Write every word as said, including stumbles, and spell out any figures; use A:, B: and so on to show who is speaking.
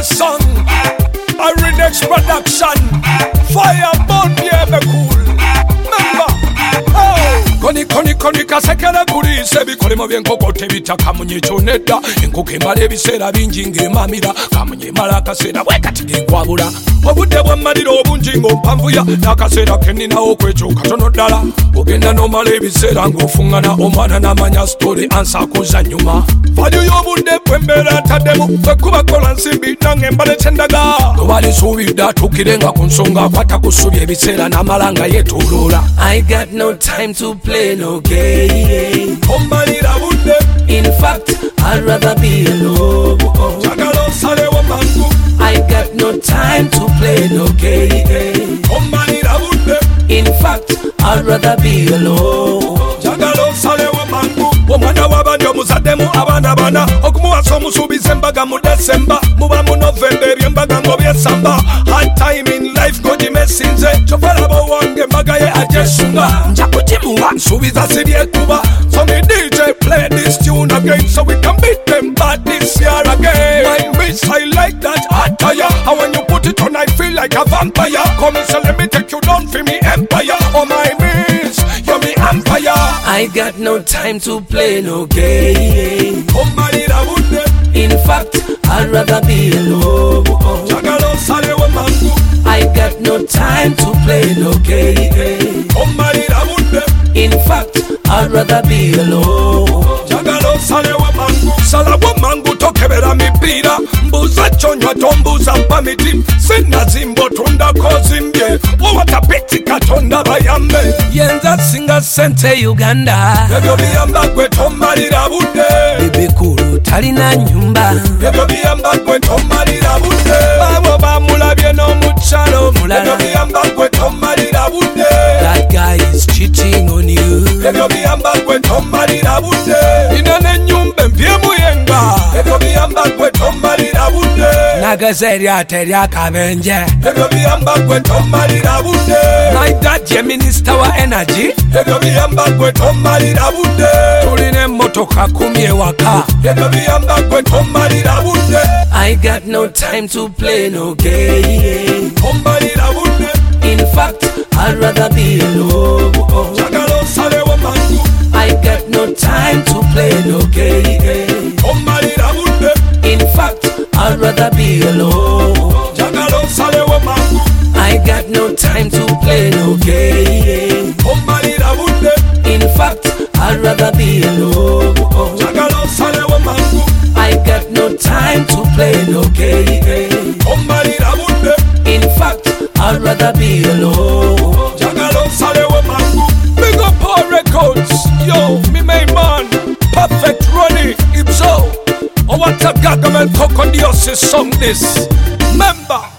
A: this song. A Redex production. Fire burn, yeah, me cool. Remember? Oh. Koni koni koni kasekera kuri sebi kole mo bien kokote bitaka munyicho nedda enkuke male bisera bingi ngemamira kamunye mala kasera wekati ngwabula obudde bwa maliro obungi ngompanvuya nakasera kenina okwecho katono ddala ogenda no male bisera ngofungana omwana namanya story ansa kuza nyuma faju yobudde kwembera taddemu kwekuba kola nsimbi nange mbale chendaga nobali suubidde tukirenga ku nsonga kwata kusubya ebiseera n'amalanga yetuloola.
B: I got no time to play no game.
A: Ombalira budde.
B: In fact, I'd rather be alone.
A: Jagala osalewo mangu.
B: I got no time to play no game.
A: Ombalira budde.
B: In fact, I'd rather be alone.
A: Jagala osalewo mangu. Omwana w'abandi omuzaddemu abaana bana okumuwasa omusuubiza embaga mu Desemba muba mu Novemba eby'embaga ng'obyesamba. Hard time in life gogimesinze kyofalaba owange embaga ye ajesunga nja kugimuwa nsuubiza siryekuba. So me D J play this tune again so we can beat them bad this year again. My miss, I like that attire, and when you put it on I feel like a vampire. Come and so let me take you down for me empire. Oh my miss, you're me empire.
B: I got no time to play no game.
A: Ombalira budde.
B: In fact, I'd rather be alone.
A: Jagala osalewo mangu.
B: I got no time to play no game.
A: Ombalira budde.
B: In fact, I'd rather be alone.
A: Jagala osalewo mangu. Salawo mangu tokebera mipiira mbuuza kyonywa tombuuza mpa miti sinazimba otundako zimbye owatapiti katonda bayambe
B: yenza singa sente Uganda
A: ebyo biyamba gwe tomalira budde
B: bibikulu talina nyumba
A: ebyo biyamba gwe tomalira budde babo bamulabye n'omukyalo mulala ebyo biyamba gwe tomalira budde
B: that guy is cheating on you
A: ebyo biyamba gwe tomalira budde ina n'ennyumba empyemuyenga ebyo biyamba gwe tomalira budde
B: nagaze eryata eryakabenje
A: ebyo biyamba gwe tomalira budde
B: my dad ye minister wa energy
A: ebyo biyamba gwe tomalira budde
B: tulina emmotoka kumi ewaka
A: ebyo biyamba gwe tomalira budde.
B: I got no time to play no game.
A: Ombalira budde.
B: In fact, I'd rather be alone.
A: Jagala osalewo mangu.
B: I got no time to play no game.
A: Ombalira budde.
B: In fact, I'd rather be alone.
A: Jagala osalewo mangu.
B: I got no time to play no game.
A: Ombalira budde.
B: In fact, I'd rather be alone.
A: Jagala osalewo mangu.
B: I got no time to play no game.
A: Ombalira budde.
B: In fact, I'd rather be alone.
A: Jagala osalewo mangu. Big up all records. Yo, me main man. Perfect Ronnie Ibzo. Oh, what a Gargamel Cocondiosis song this. Member.